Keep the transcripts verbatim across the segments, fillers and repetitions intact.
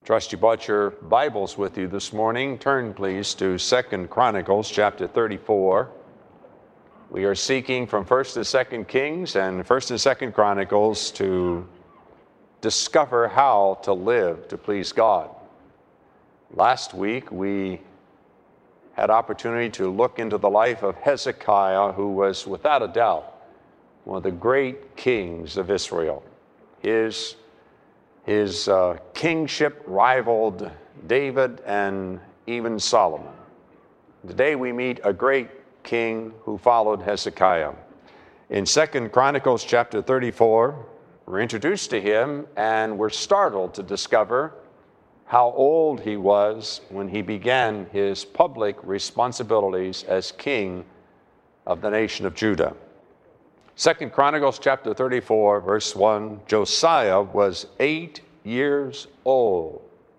Trust you brought your Bibles with you this morning. Turn, please, to Second Chronicles chapter thirty-four. We are seeking from First and Second Kings and First and Second Chronicles to discover how to live to please God. Last week, we had opportunity to look into the life of Hezekiah, who was without a doubt one of the great kings of Israel. His His uh, kingship rivaled David and even Solomon. Today we meet a great king who followed Hezekiah. In Second Chronicles chapter thirty-four, we're introduced to him and we're startled to discover how old he was when he began his public responsibilities as king of the nation of Judah. Second Chronicles chapter thirty-four, verse one, Josiah was eight years old.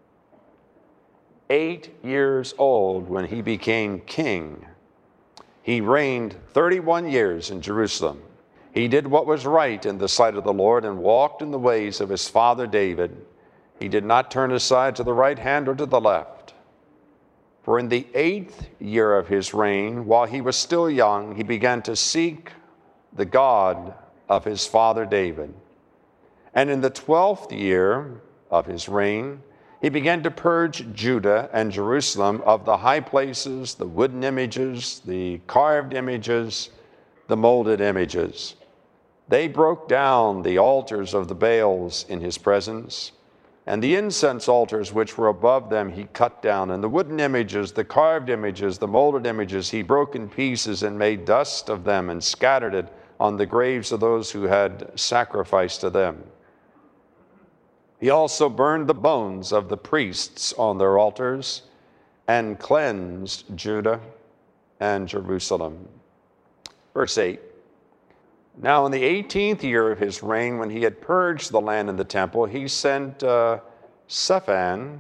Eight years old when he became king. He reigned thirty-one years in Jerusalem. He did what was right in the sight of the Lord and walked in the ways of his father David. He did not turn aside to the right hand or to the left. For in the eighth year of his reign, while he was still young, he began to seek the God of his father David. And in the twelfth year of his reign, he began to purge Judah and Jerusalem of the high places, the wooden images, the carved images, the molded images. They broke down the altars of the Baals in his presence, and the incense altars which were above them he cut down, and the wooden images, the carved images, the molded images he broke in pieces and made dust of them and scattered it on the graves of those who had sacrificed to them. He also burned the bones of the priests on their altars and cleansed Judah and Jerusalem. Verse eight. Now in the eighteenth year of his reign, when he had purged the land and the temple, he sent uh, Shaphan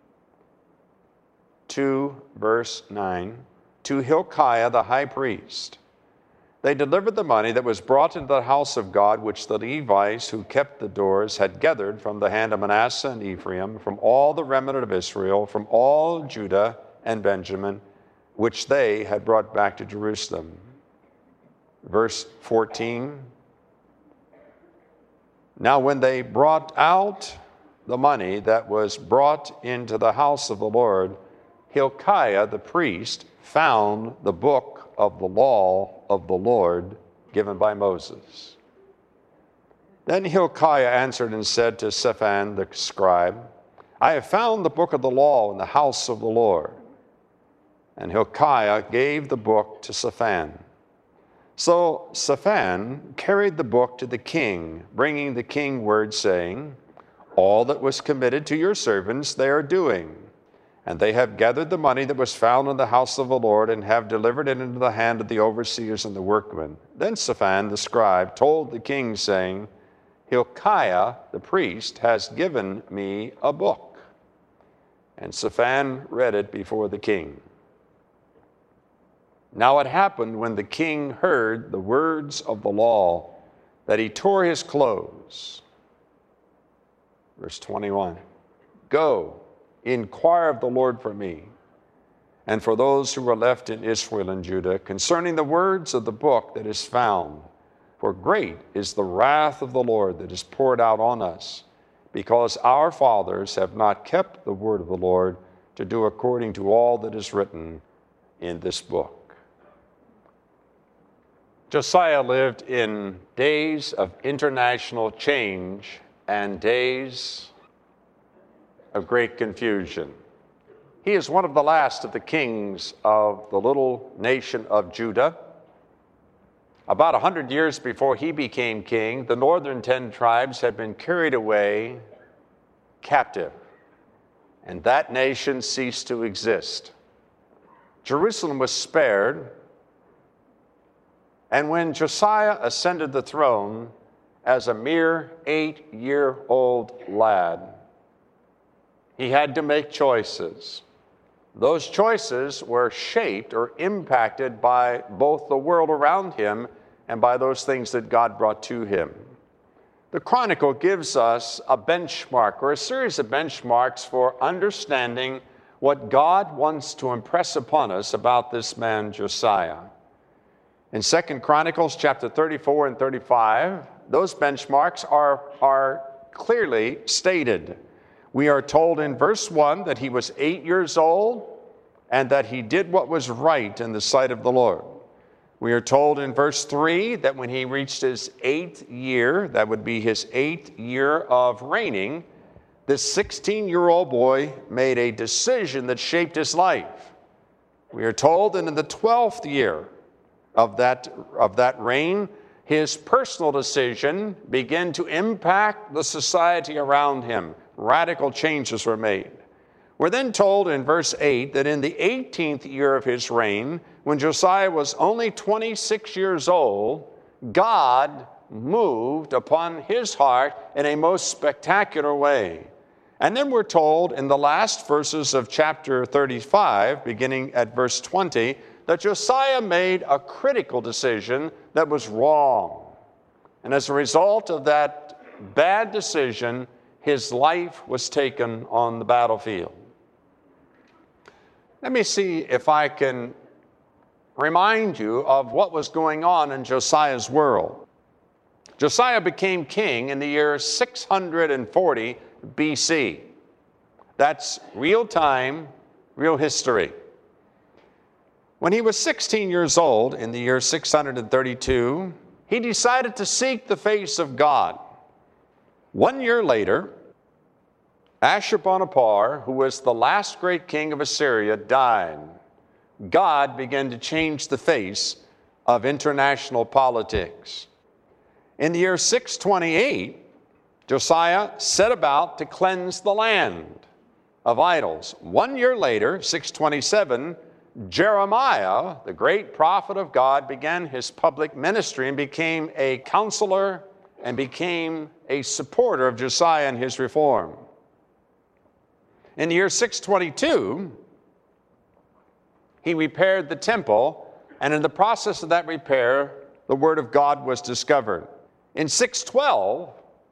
to, verse nine, to Hilkiah the high priest. They delivered the money that was brought into the house of God, which the Levites who kept the doors had gathered from the hand of Manasseh and Ephraim, from all the remnant of Israel, from all Judah and Benjamin, which they had brought back to Jerusalem. Verse fourteen. Now when they brought out the money that was brought into the house of the Lord, Hilkiah the priest found the book of the law of the Lord given by Moses. Then Hilkiah answered and said to Shaphan the scribe, I have found the book of the law in the house of the Lord. And Hilkiah gave the book to Shaphan. So Shaphan carried the book to the king, bringing the king word, saying, all that was committed to your servants they are doing. And they have gathered the money that was found in the house of the Lord and have delivered it into the hand of the overseers and the workmen. Then Shaphan the scribe told the king, saying, Hilkiah the priest has given me a book. And Shaphan read it before the king. Now it happened when the king heard the words of the law that he tore his clothes. Verse twenty-one, go, inquire of the Lord for me, and for those who are left in Israel and Judah, concerning the words of the book that is found. For great is the wrath of the Lord that is poured out on us, because our fathers have not kept the word of the Lord to do according to all that is written in this book. Josiah lived in days of international change and days of great confusion. He is one of the last of the kings of the little nation of Judah. About a hundred years before he became king, the northern ten tribes had been carried away captive, and that nation ceased to exist. Jerusalem was spared, and when Josiah ascended the throne as a mere eight-year-old lad, he had to make choices. Those choices were shaped or impacted by both the world around him and by those things that God brought to him. The Chronicle gives us a benchmark or a series of benchmarks for understanding what God wants to impress upon us about this man Josiah. In Second Chronicles chapter thirty-four and thirty-five, those benchmarks are, are clearly stated. We are told in verse one that he was eight years old and that he did what was right in the sight of the Lord. We are told in verse three that when he reached his eighth year, that would be his eighth year of reigning, this sixteen-year-old boy made a decision that shaped his life. We are told that in the twelfth year of that, of that reign, his personal decision began to impact the society around him. Radical changes were made. We're then told in verse eight that in the eighteenth year of his reign, when Josiah was only twenty-six years old, God moved upon his heart in a most spectacular way. And then we're told in the last verses of chapter thirty-five, beginning at verse twenty, that Josiah made a critical decision that was wrong. And as a result of that bad decision, his life was taken on the battlefield. Let me see if I can remind you of what was going on in Josiah's world. Josiah became king in the year six hundred forty B C. That's real time, real history. When he was sixteen years old in the year six hundred thirty-two, he decided to seek the face of God. One year later, Ashurbanipal, who was the last great king of Assyria, died. God began to change the face of international politics. In the year six twenty-eight, Josiah set about to cleanse the land of idols. One year later, six twenty-seven, Jeremiah, the great prophet of God, began his public ministry and became a counselor and became a supporter of Josiah and his reform. In the year six twenty-two, he repaired the temple, and in the process of that repair, the word of God was discovered. In six twelve,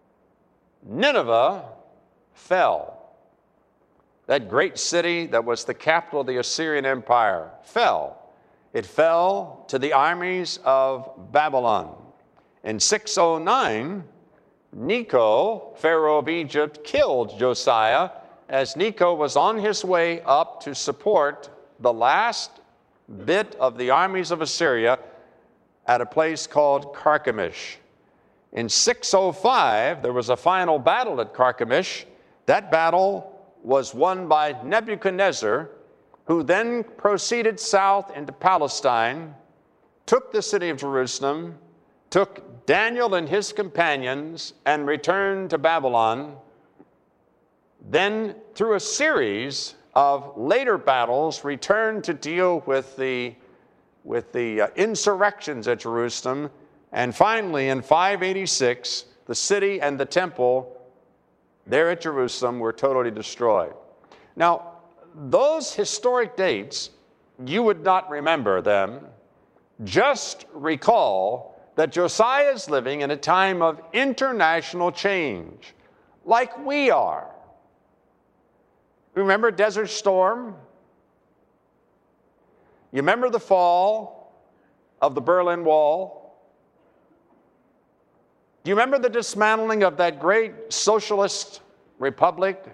Nineveh fell. That great city that was the capital of the Assyrian Empire fell. It fell to the armies of Babylon. In six oh nine, Necho, Pharaoh of Egypt, killed Josiah as Necho was on his way up to support the last bit of the armies of Assyria at a place called Carchemish. In six oh five, there was a final battle at Carchemish. That battle was won by Nebuchadnezzar, who then proceeded south into Palestine, took the city of Jerusalem, took Daniel and his companions, and returned to Babylon. Then, through a series of later battles, returned to deal with the, with the uh, insurrections at Jerusalem. And finally, in five eighty-six, the city and the temple there at Jerusalem were totally destroyed. Now, those historic dates, you would not remember them. Just recall that Josiah is living in a time of international change, like we are. Remember Desert Storm? You remember the fall of the Berlin Wall? Do you remember the dismantling of that great socialist republic?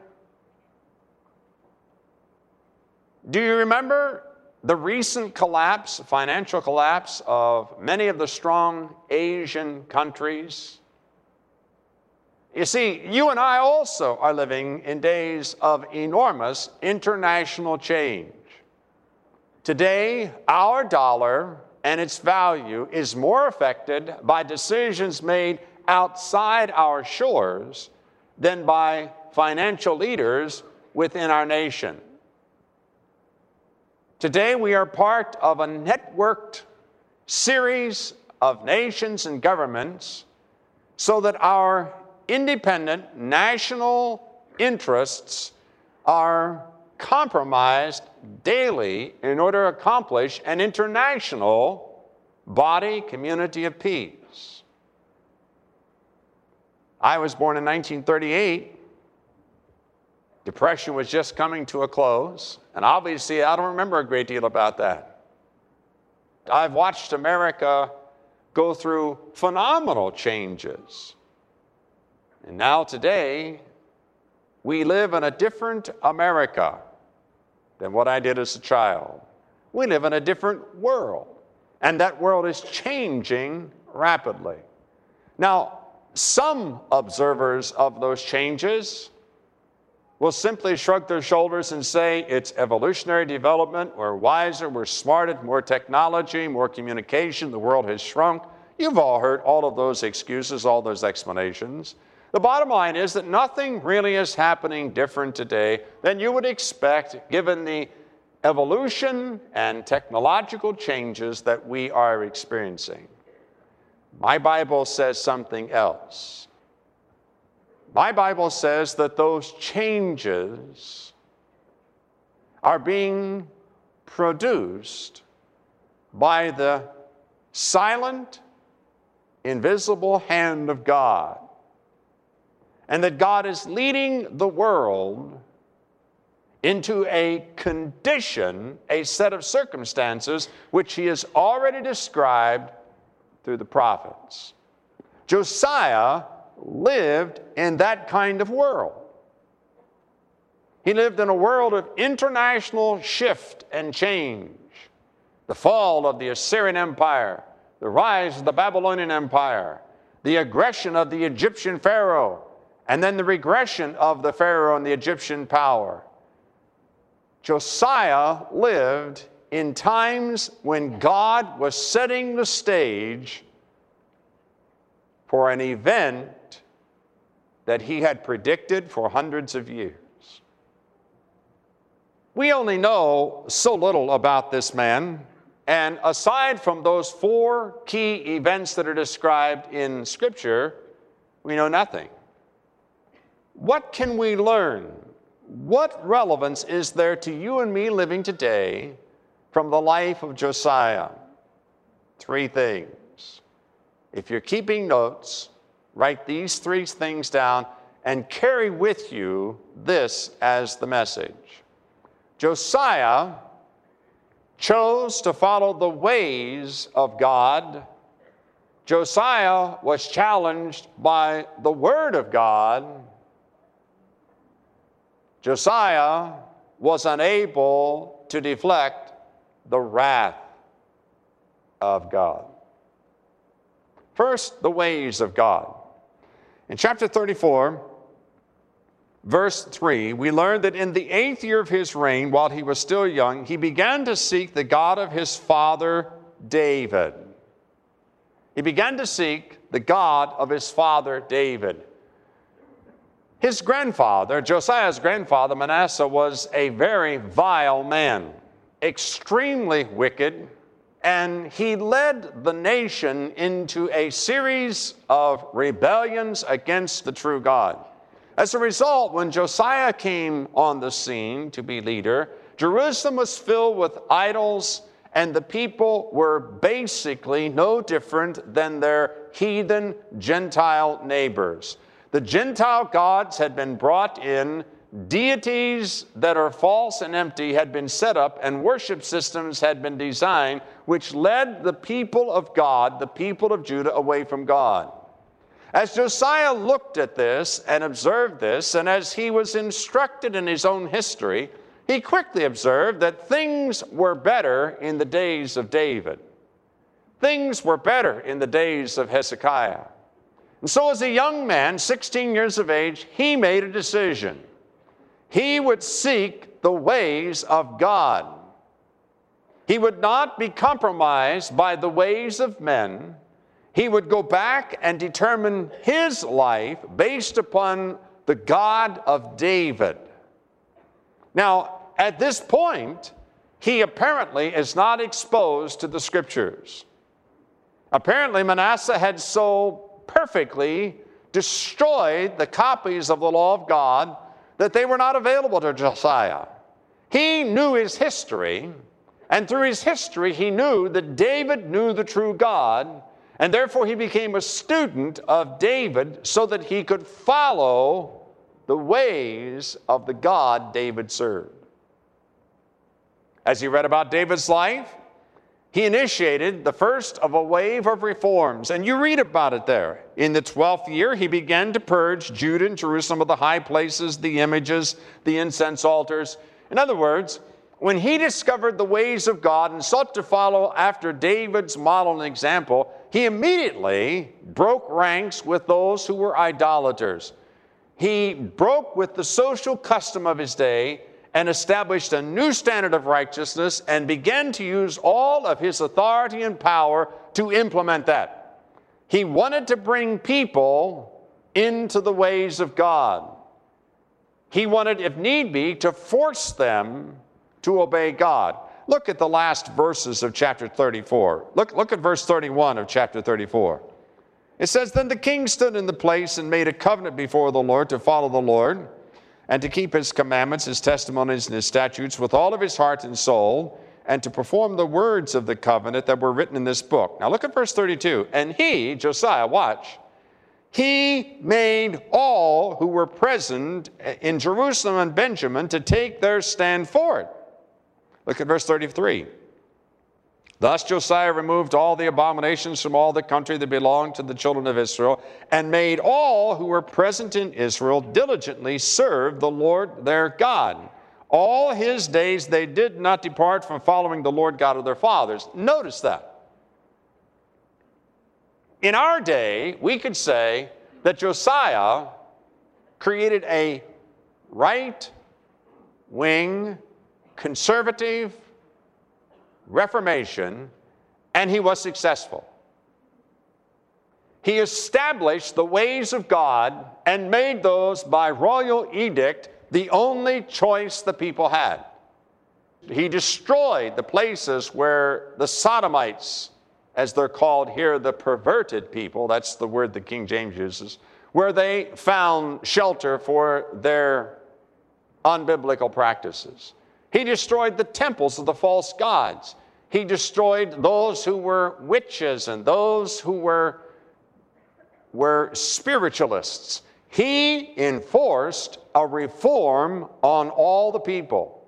Do you remember the recent collapse, financial collapse of many of the strong Asian countries? You see, you and I also are living in days of enormous international change. Today, our dollar and its value is more affected by decisions made outside our shores than by financial leaders within our nation. Today, we are part of a networked series of nations and governments so that our independent national interests are compromised daily in order to accomplish an international body, community of peace. I was born in nineteen thirty-eight. Depression was just coming to a close, and obviously I don't remember a great deal about that. I've watched America go through phenomenal changes. And now today, we live in a different America than what I did as a child. We live in a different world, and that world is changing rapidly. Now, some observers of those changes will simply shrug their shoulders and say it's evolutionary development, we're wiser, we're smarter, more technology, more communication, the world has shrunk. You've all heard all of those excuses, all those explanations. The bottom line is that nothing really is happening different today than you would expect given the evolution and technological changes that we are experiencing. My Bible says something else. My Bible says that those changes are being produced by the silent, invisible hand of God, and that God is leading the world into a condition, a set of circumstances, which he has already described through the prophets. Josiah lived in that kind of world. He lived in a world of international shift and change. The fall of the Assyrian Empire, the rise of the Babylonian Empire, the aggression of the Egyptian Pharaoh, and then the regression of the Pharaoh and the Egyptian power. Josiah lived in times when God was setting the stage for an event that he had predicted for hundreds of years. We only know so little about this man, and aside from those four key events that are described in Scripture, we know nothing. What can we learn? What relevance is there to you and me living today from the life of Josiah? Three things. If you're keeping notes, write these three things down and carry with you this as the message. Josiah chose to follow the ways of God. Josiah was challenged by the Word of God. Josiah was unable to deflect the wrath of God. First, the ways of God. In chapter thirty-four, verse three, we learn that in the eighth year of his reign, while he was still young, he began to seek the God of his father David. He began to seek the God of his father David. His grandfather, Josiah's grandfather, Manasseh, was a very vile man, extremely wicked, and he led the nation into a series of rebellions against the true God. As a result, when Josiah came on the scene to be leader, Jerusalem was filled with idols, and the people were basically no different than their heathen Gentile neighbors. The Gentile gods had been brought in, deities that are false and empty had been set up, and worship systems had been designed, which led the people of God, the people of Judah, away from God. As Josiah looked at this and observed this, and as he was instructed in his own history, he quickly observed that things were better in the days of David. Things were better in the days of Hezekiah. And so as a young man, sixteen years of age, he made a decision. He would seek the ways of God. He would not be compromised by the ways of men. He would go back and determine his life based upon the God of David. Now, at this point, he apparently is not exposed to the Scriptures. Apparently, Manasseh had so perfectly destroyed the copies of the law of God that they were not available to Josiah. He knew his history, and through his history he knew that David knew the true God, And therefore he became a student of David so that he could follow the ways of the God David served. As he read about David's life, he initiated the first of a wave of reforms, and you read about it there. In the twelfth year, he began to purge Judah and Jerusalem of the high places, the images, the incense altars. In other words, when he discovered the ways of God and sought to follow after David's model and example, he immediately broke ranks with those who were idolaters. He broke with the social custom of his day and established a new standard of righteousness and began to use all of his authority and power to implement that. He wanted to bring people into the ways of God. He wanted, if need be, to force them to obey God. Look at the last verses of chapter thirty-four. Look, look at verse thirty-one of chapter thirty-four. It says, "Then the king stood in the place and made a covenant before the Lord to follow the Lord, and to keep his commandments, his testimonies, and his statutes with all of his heart and soul, and to perform the words of the covenant that were written in this book." Now look at verse thirty-two. "And he," Josiah, watch, "he made all who were present in Jerusalem and Benjamin to take their stand for it." Look at verse thirty-three. "Thus Josiah removed all the abominations from all the country that belonged to the children of Israel, and made all who were present in Israel diligently serve the Lord their God. All his days they did not depart from following the Lord God of their fathers." Notice that. In our day, we could say that Josiah created a right-wing, conservative Reformation, and he was successful. He established the ways of God and made those by royal edict the only choice the people had. He destroyed the places where the Sodomites, as they're called here, the perverted people, that's the word that King James uses, where they found shelter for their unbiblical practices. He destroyed the temples of the false gods. He destroyed those who were witches and those who were, were spiritualists. He enforced a reform on all the people.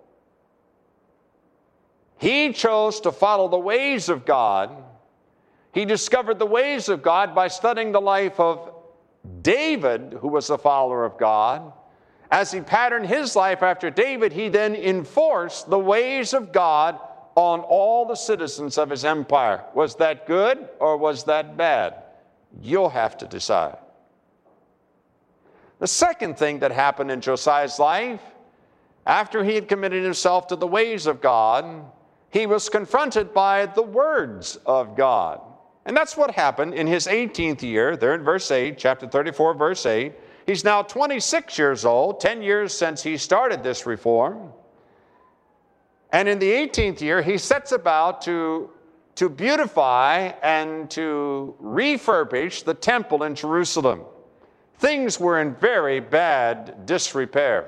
He chose to follow the ways of God. He discovered the ways of God by studying the life of David, who was a follower of God. As he patterned his life after David, he then enforced the ways of God on all the citizens of his empire. Was that good or was that bad? You'll have to decide. The second thing that happened in Josiah's life, after he had committed himself to the ways of God, he was confronted by the words of God. And that's what happened in his eighteenth year, there in verse eight, chapter thirty-four, verse eight. He's now twenty-six years old, ten years since he started this reform. And in the eighteenth year, he sets about to, to beautify and to refurbish the temple in Jerusalem. Things were in very bad disrepair.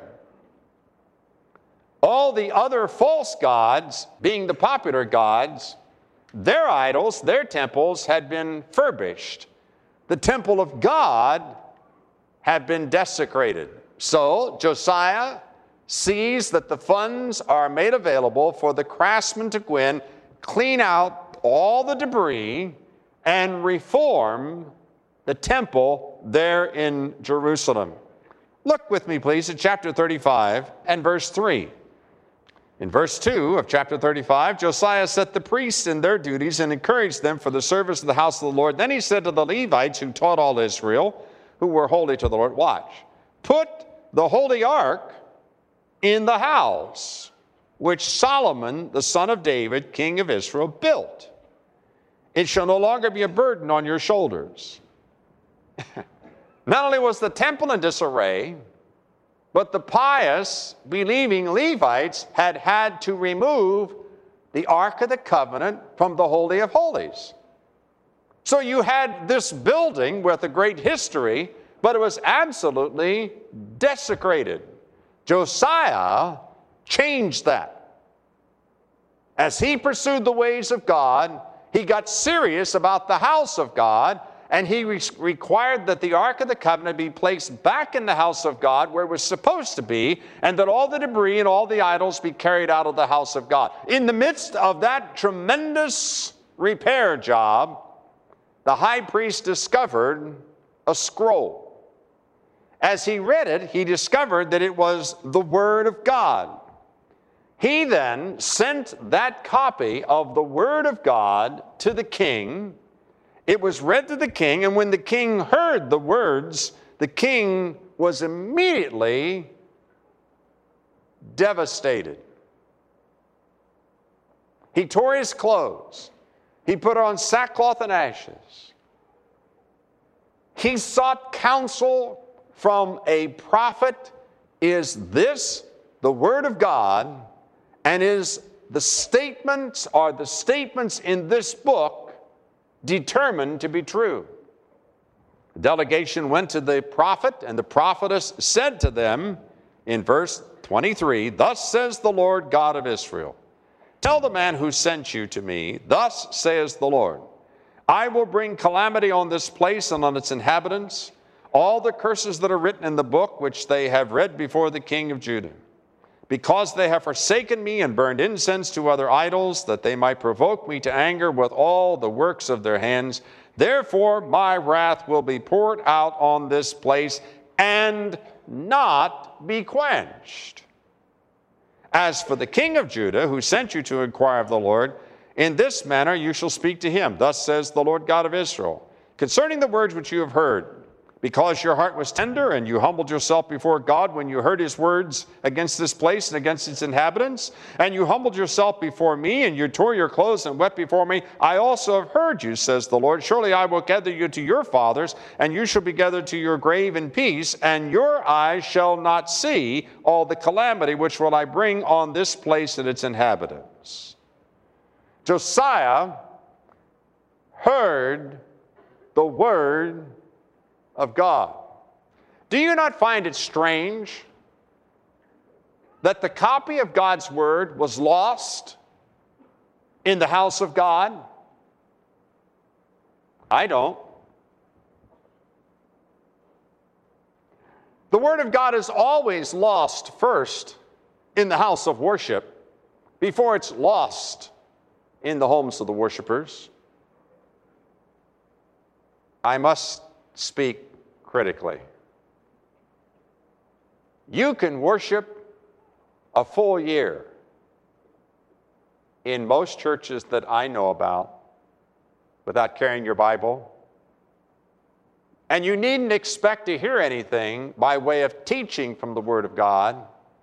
All the other false gods, being the popular gods, their idols, their temples had been furbished. The temple of God had been desecrated. So Josiah sees that the funds are made available for the craftsmen to go in, clean out all the debris, and reform the temple there in Jerusalem. Look with me, please, at chapter thirty-five and verse three. In verse two of chapter thirty-five, Josiah set the priests in their duties and encouraged them for the service of the house of the Lord. Then he said to the Levites who taught all Israel, who were holy to the Lord, watch, put the holy ark in the house which Solomon, the son of David, king of Israel, built. It shall no longer be a burden on your shoulders. Not only was the temple in disarray, but the pious, believing Levites had had to remove the Ark of the Covenant from the Holy of Holies. So you had this building with a great history, but it was absolutely desecrated. Josiah changed that. As he pursued the ways of God, he got serious about the house of God, and he re- required that the Ark of the Covenant be placed back in the house of God where it was supposed to be, and that all the debris and all the idols be carried out of the house of God. In the midst of that tremendous repair job, the high priest discovered a scroll. As he read it, he discovered that it was the Word of God. He then sent that copy of the Word of God to the king. It was read to the king, and when the king heard the words, the king was immediately devastated. He tore his clothes. He put on sackcloth and ashes. He sought counsel from a prophet. Is this the Word of God? And is the statements, are the statements in this book determined to be true? The delegation went to the prophet, and the prophetess said to them in verse twenty-three, "Thus says the Lord God of Israel, tell the man who sent you to me, thus says the Lord, I will bring calamity on this place and on its inhabitants, all the curses that are written in the book which they have read before the king of Judah. Because they have forsaken me and burned incense to other idols, that they might provoke me to anger with all the works of their hands. Therefore my wrath will be poured out on this place and not be quenched. As for the king of Judah, who sent you to inquire of the Lord, in this manner you shall speak to him. Thus says the Lord God of Israel, concerning the words which you have heard, because your heart was tender and you humbled yourself before God when you heard his words against this place and against its inhabitants, and you humbled yourself before me and you tore your clothes and wept before me, I also have heard you, says the Lord. Surely I will gather you to your fathers, and you shall be gathered to your grave in peace, and your eyes shall not see all the calamity which will I bring on this place and its inhabitants." Josiah heard the word of God. Do you not find it strange that the copy of God's word was lost in the house of God? I don't. The word of God is always lost first in the house of worship before it's lost in the homes of the worshipers. I must speak critically. You can worship a full year in most churches that I know about without carrying your Bible, and you needn't expect to hear anything by way of teaching from the Word of God.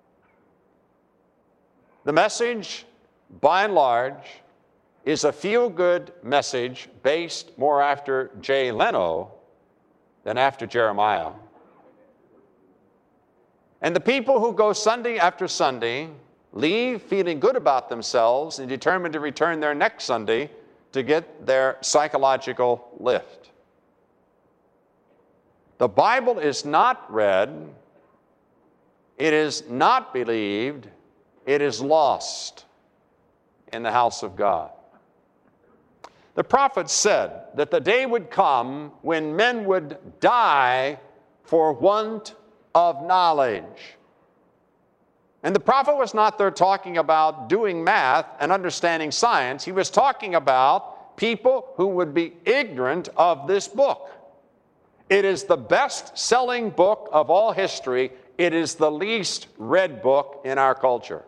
The message, by and large, is a feel-good message based more after Jay Leno than after Jeremiah. And the people who go Sunday after Sunday leave feeling good about themselves and determined to return there next Sunday to get their psychological lift. The Bible is not read, it is not believed, it is lost in the house of God. The prophet said that the day would come when men would die for want of knowledge. And the prophet was not there talking about doing math and understanding science. He was talking about people who would be ignorant of this book. It is the best-selling book of all history. It is the least read book in our culture.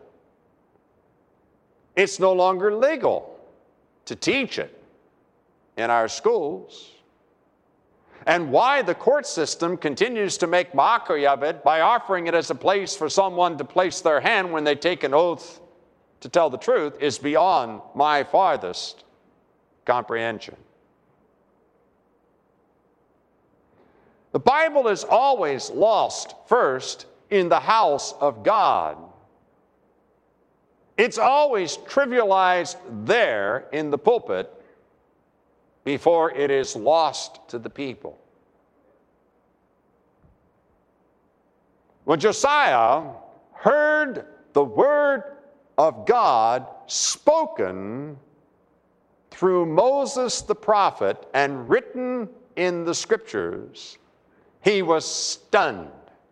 It's no longer legal to teach it in our schools. And why the court system continues to make mockery of it by offering it as a place for someone to place their hand when they take an oath to tell the truth is beyond my farthest comprehension. The Bible is always lost first in the house of God. It's always trivialized there in the pulpit before it is lost to the people. When Josiah heard the word of God spoken through Moses the prophet and written in the scriptures, he was stunned.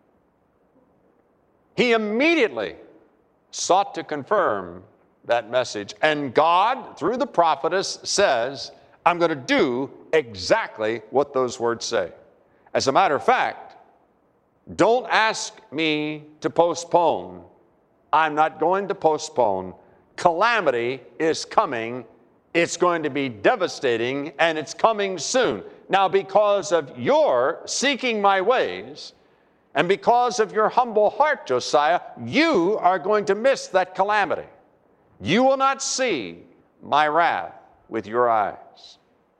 He immediately sought to confirm that message. And God, through the prophetess, says, I'm going to do exactly what those words say. As a matter of fact, don't ask me to postpone. I'm not going to postpone. Calamity is coming. It's going to be devastating, and it's coming soon. Now, because of your seeking my ways, and because of your humble heart, Josiah, you are going to miss that calamity. You will not see my wrath with your eyes.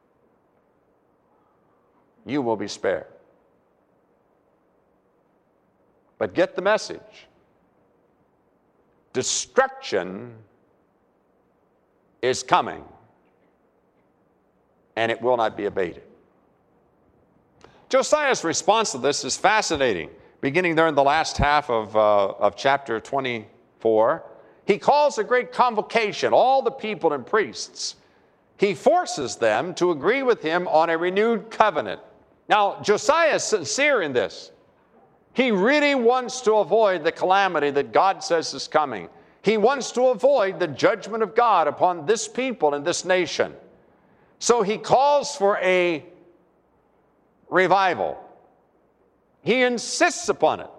You will be spared. But get the message. Destruction is coming, and it will not be abated. Josiah's response to this is fascinating. Beginning there in the last half of, uh, of chapter twenty-four, he calls a great convocation, all the people and priests. He forces them to agree with him on a renewed covenant. Now, Josiah is sincere in this. He really wants to avoid the calamity that God says is coming. He wants to avoid the judgment of God upon this people and this nation. So he calls for a revival. He insists upon it.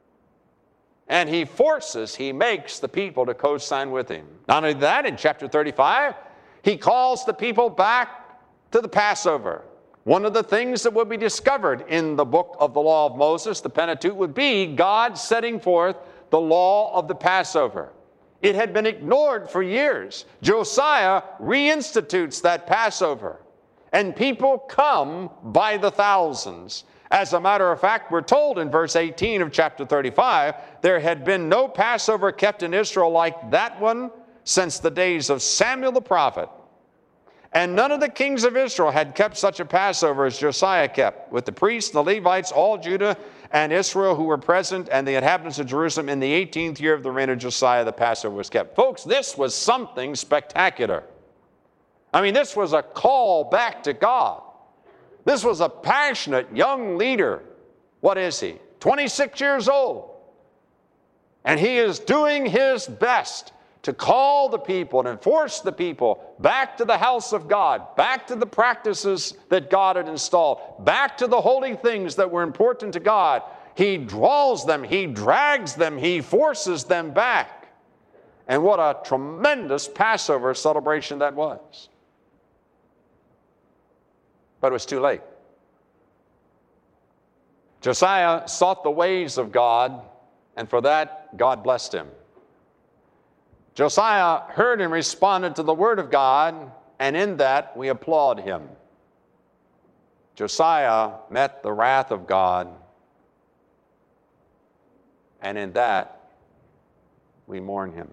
And he forces, he makes the people to co-sign with him. Not only that, in chapter thirty-five, he calls the people back to the Passover. One of the things that would be discovered in the book of the law of Moses, the Pentateuch, would be God setting forth the law of the Passover. It had been ignored for years. Josiah reinstitutes that Passover, and people come by the thousands. As a matter of fact, we're told in verse eighteen of chapter thirty-five, there had been no Passover kept in Israel like that one since the days of Samuel the prophet. And none of the kings of Israel had kept such a Passover as Josiah kept, with the priests and the Levites, all Judah and Israel who were present, and the inhabitants of Jerusalem. In the eighteenth year of the reign of Josiah, the Passover was kept. Folks, this was something spectacular. I mean, this was a call back to God. This was a passionate young leader. What is he? twenty-six years old. And he is doing his best to call the people and enforce the people back to the house of God, back to the practices that God had installed, back to the holy things that were important to God. He draws them, he drags them, he forces them back. And what a tremendous Passover celebration that was. But it was too late. Josiah sought the ways of God, and for that, God blessed him. Josiah heard and responded to the word of God, and in that we applaud him. Josiah met the wrath of God, and in that we mourn him.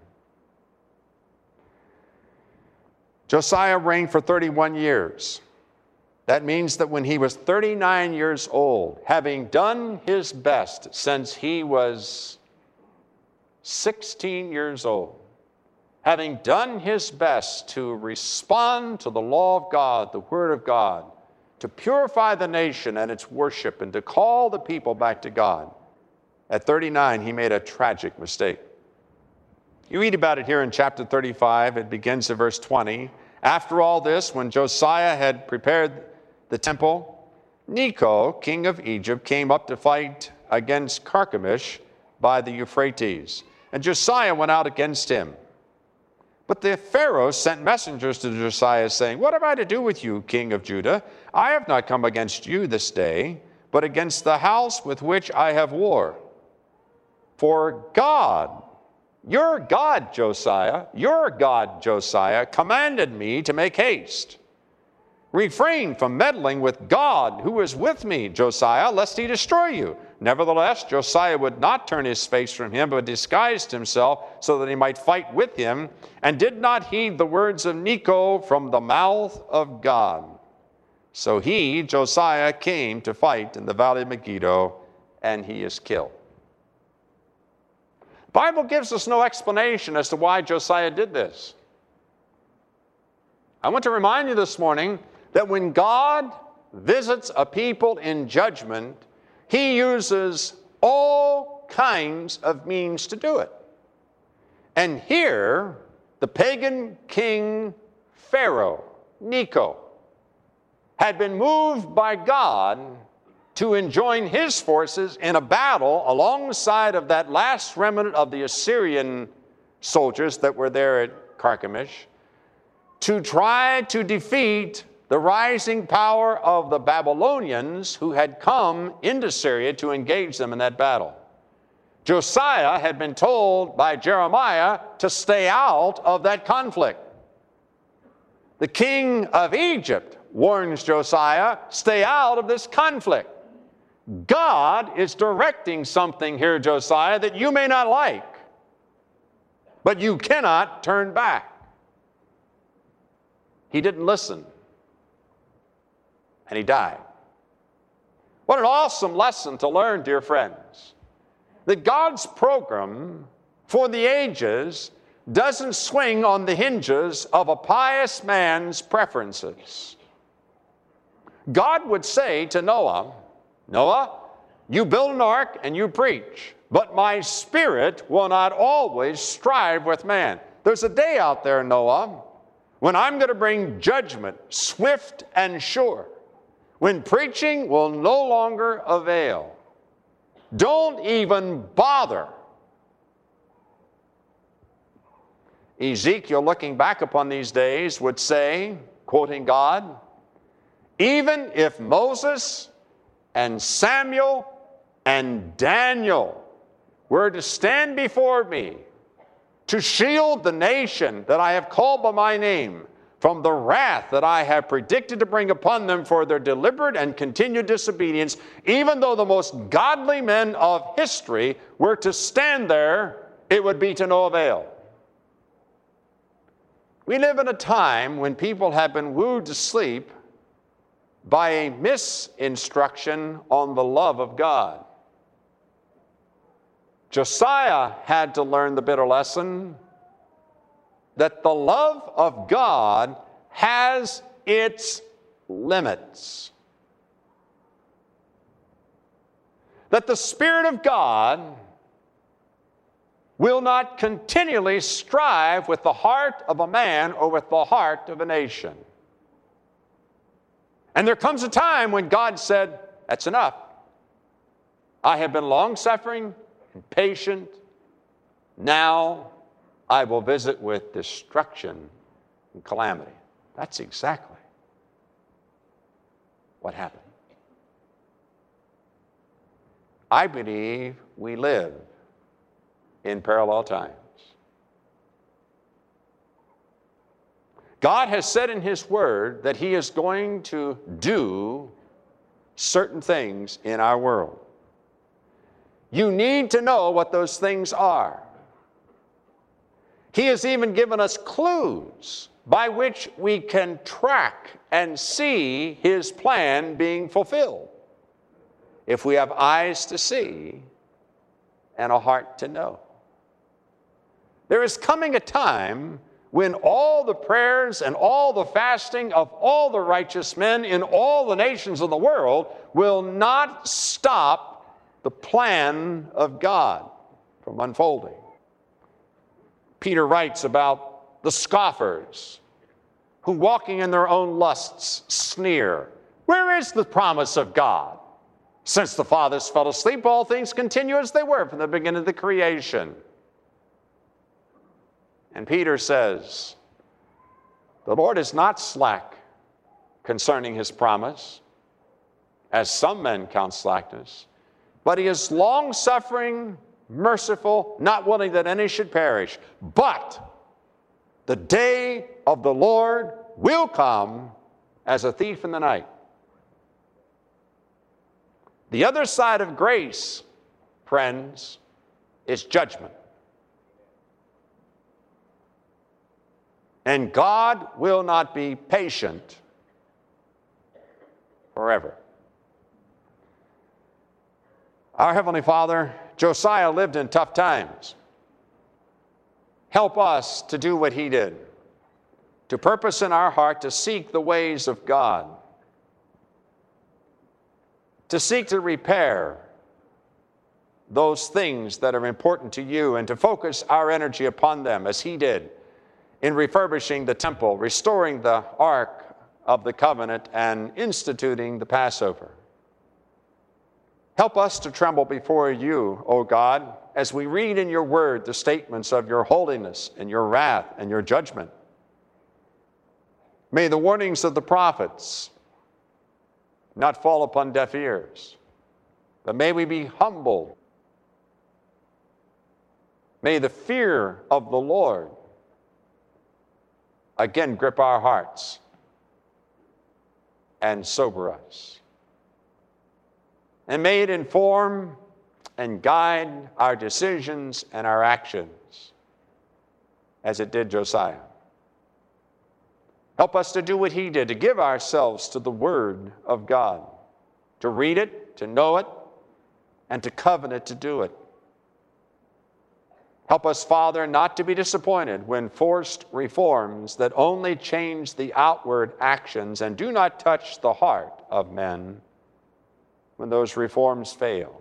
Josiah reigned for thirty-one years. That means that when he was thirty-nine years old, having done his best since he was sixteen years old, having done his best to respond to the law of God, the word of God, to purify the nation and its worship, and to call the people back to God, at thirty-nine, he made a tragic mistake. You read about it here in chapter thirty-five. It begins at verse twenty. After all this, when Josiah had prepared the temple, Necho, king of Egypt, came up to fight against Carchemish by the Euphrates. And Josiah went out against him. But the Pharaoh sent messengers to Josiah, saying, What have I to do with you, king of Judah? I have not come against you this day, but against the house with which I have war. For God, your God, Josiah, your God, Josiah, commanded me to make haste. Refrain from meddling with God, who is with me, Josiah, lest he destroy you. Nevertheless, Josiah would not turn his face from him, but disguised himself so that he might fight with him, and did not heed the words of Necho from the mouth of God. So he, Josiah, came to fight in the valley of Megiddo, and he is killed. The Bible gives us no explanation as to why Josiah did this. I want to remind you this morning that when God visits a people in judgment, he uses all kinds of means to do it. And here, the pagan king Pharaoh, Necho, had been moved by God to enjoin his forces in a battle alongside of that last remnant of the Assyrian soldiers that were there at Carchemish, to try to defeat the rising power of the Babylonians who had come into Syria to engage them in that battle. Josiah had been told by Jeremiah to stay out of that conflict. The king of Egypt warns Josiah, stay out of this conflict. God is directing something here, Josiah, that you may not like, but you cannot turn back. He didn't listen, and he died. What an awesome lesson to learn, dear friends, that God's program for the ages doesn't swing on the hinges of a pious man's preferences. God would say to Noah, Noah, you build an ark and you preach, but my spirit will not always strive with man. There's a day out there, Noah, when I'm going to bring judgment swift and sure, when preaching will no longer avail. Don't even bother. Ezekiel, looking back upon these days, would say, quoting God, even if Moses and Samuel and Daniel were to stand before me to shield the nation that I have called by my name from the wrath that I have predicted to bring upon them for their deliberate and continued disobedience, even though the most godly men of history were to stand there, it would be to no avail. We live in a time when people have been wooed to sleep by a misinstruction on the love of God. Josiah had to learn the bitter lesson that the love of God has its limits. That the Spirit of God will not continually strive with the heart of a man or with the heart of a nation. And there comes a time when God said, that's enough. I have been long-suffering and patient. Now I will visit with destruction and calamity. That's exactly what happened. I believe we live in parallel times. God has said in His Word that He is going to do certain things in our world. You need to know what those things are. He has even given us clues by which we can track and see His plan being fulfilled, if we have eyes to see and a heart to know. There is coming a time when all the prayers and all the fasting of all the righteous men in all the nations of the world will not stop the plan of God from unfolding. Peter writes about the scoffers who, walking in their own lusts, sneer. Where is the promise of God? Since the fathers fell asleep, all things continue as they were from the beginning of the creation. And Peter says, the Lord is not slack concerning His promise, as some men count slackness, but He is long-suffering, merciful, not willing that any should perish. But the day of the Lord will come as a thief in the night. The other side of grace, friends, is judgment. And God will not be patient forever. Our Heavenly Father, Josiah lived in tough times. Help us to do what he did, to purpose in our heart to seek the ways of God, to seek to repair those things that are important to you and to focus our energy upon them as he did in refurbishing the temple, restoring the Ark of the Covenant, and instituting the Passover. Help us to tremble before you, O God, as we read in your word the statements of your holiness and your wrath and your judgment. May the warnings of the prophets not fall upon deaf ears, but may we be humbled. May the fear of the Lord again grip our hearts and sober us. And may it inform and guide our decisions and our actions as it did Josiah. Help us to do what he did, to give ourselves to the Word of God, to read it, to know it, and to covenant to do it. Help us, Father, not to be disappointed when forced reforms that only change the outward actions and do not touch the heart of men, when those reforms fail.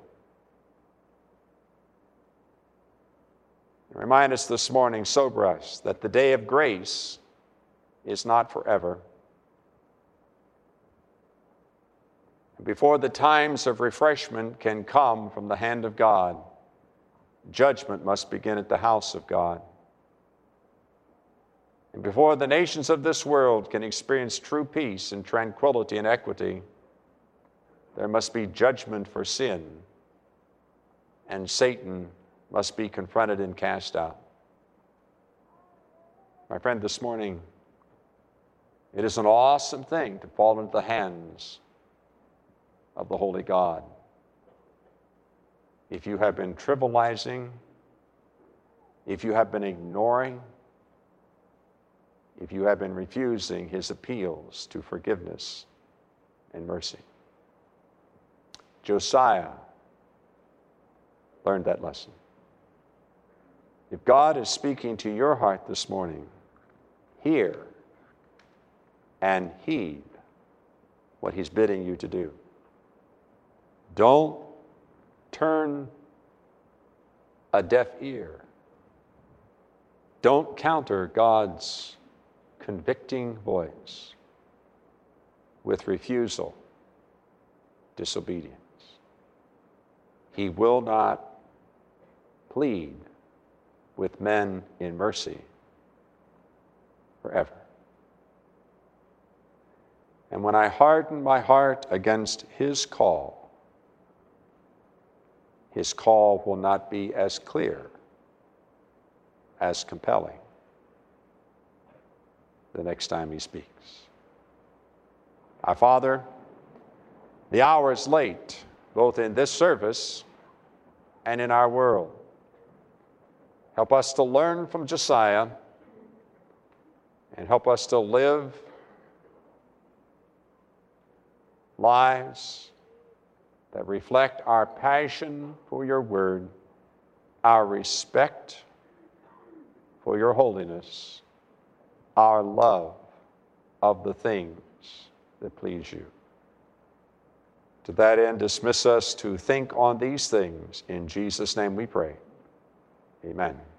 Remind us this morning, sober us, that the day of grace is not forever. Before the times of refreshment can come from the hand of God, judgment must begin at the house of God. And before the nations of this world can experience true peace and tranquility and equity, there must be judgment for sin, and Satan must be confronted and cast out. My friend, this morning, it is an awesome thing to fall into the hands of the Holy God. If you have been trivializing, if you have been ignoring, if you have been refusing his appeals to forgiveness and mercy. Josiah learned that lesson. If God is speaking to your heart this morning, hear and heed what he's bidding you to do. Don't turn a deaf ear. Don't counter God's convicting voice with refusal, disobedience. He will not plead with men in mercy forever. And when I harden my heart against his call, his call will not be as clear, as compelling the next time he speaks. Our Father, the hour is late, both in this service and in our world. Help us to learn from Josiah and help us to live lives that reflect our passion for your word, our respect for your holiness, our love of the things that please you. To that end, dismiss us to think on these things. In Jesus' name we pray. Amen.